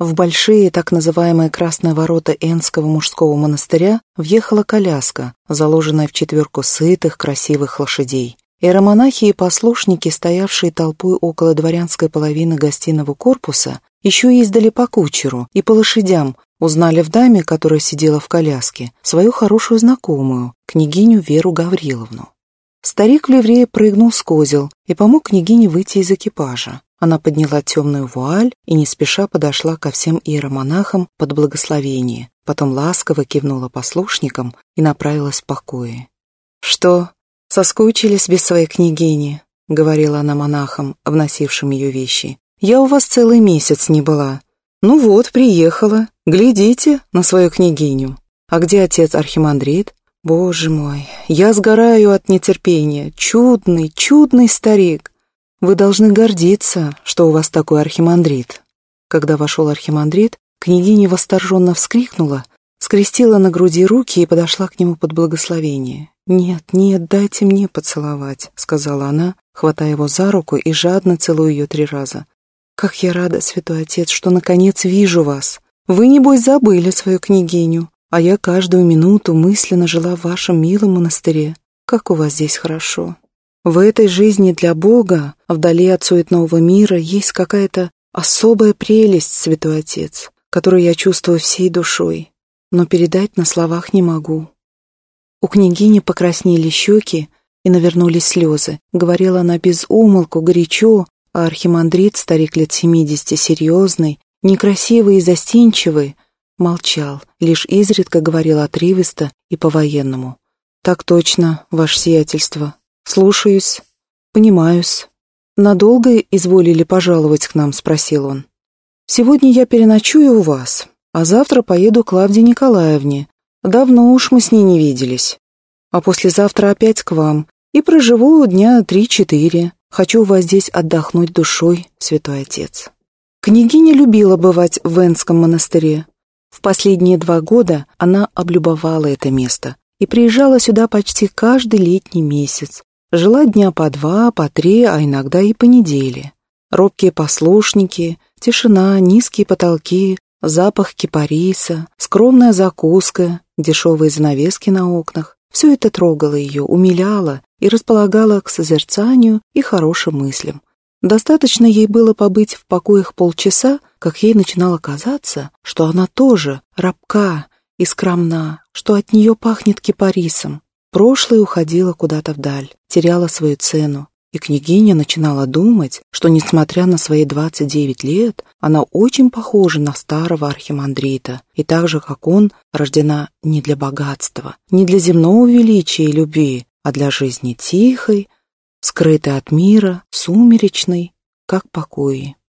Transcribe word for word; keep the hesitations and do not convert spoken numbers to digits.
В большие так называемые красные ворота Энского мужского монастыря въехала коляска, заложенная в четверку сытых, красивых лошадей. Иеромонахи и послушники, стоявшие толпой около дворянской половины гостиного корпуса, еще издали по кучеру и по лошадям, узнали в даме, которая сидела в коляске, свою хорошую знакомую, княгиню Веру Гавриловну. Старик в ливрее прыгнул с козел и помог княгине выйти из экипажа. Она подняла темную вуаль и не спеша подошла ко всем иеромонахам под благословение, потом ласково кивнула послушникам и направилась в покои. «Что, соскучились без своей княгини?» — говорила она монахам, вносившим ее вещи. «Я у вас целый месяц не была. Ну вот, приехала. Глядите на свою княгиню. А где отец архимандрит? Боже мой, я сгораю от нетерпения. Чудный, чудный старик. Вы должны гордиться, что у вас такой архимандрит». Когда вошел архимандрит, княгиня восторженно вскрикнула, скрестила на груди руки и подошла к нему под благословение. «Нет, нет, дайте мне поцеловать», — сказала она, хватая его за руку и жадно целуя ее три раза. «Как я рада, святой отец, что наконец вижу вас. Вы, небось, забыли свою княгиню, а я каждую минуту мысленно жила в вашем милом монастыре. Как у вас здесь хорошо. В этой жизни для Бога, вдали от суетного мира, есть какая-то особая прелесть, святой отец, которую я чувствую всей душой, но передать на словах не могу». У княгини покраснели щеки и навернулись слезы. Говорила она без умолку, горячо, а архимандрит, старик лет семидесяти, серьезный, некрасивый и застенчивый, молчал, лишь изредка говорил отрывисто и по-военному. «Так точно, ваше сиятельство. Слушаюсь. Понимаюсь. Надолго изволили пожаловать к нам?» — спросил он. «Сегодня я переночую у вас, а завтра поеду к Клавдии Николаевне. Давно уж мы с ней не виделись. А послезавтра опять к вам и проживу дня три-четыре. Хочу у вас здесь отдохнуть душой, святой отец». Княгиня любила бывать в Энском монастыре. В последние два года она облюбовала это место и приезжала сюда почти каждый летний месяц. Жила дня по два, по три, а иногда и по неделе. Робкие послушники, тишина, низкие потолки, запах кипариса, скромная закуска, дешевые занавески на окнах — все это трогало ее, умиляло и располагало к созерцанию и хорошим мыслям. Достаточно ей было побыть в покоях полчаса, как ей начинало казаться, что она тоже робка и скромна, что от нее пахнет кипарисом. Прошлое уходило куда-то вдаль, теряло свою цену, и княгиня начинала думать, что, несмотря на свои двадцать девять лет, она очень похожа на старого архимандрита, и так же, как он, рождена не для богатства, не для земного величия и любви, а для жизни тихой, скрытой от мира, сумеречной, как покои.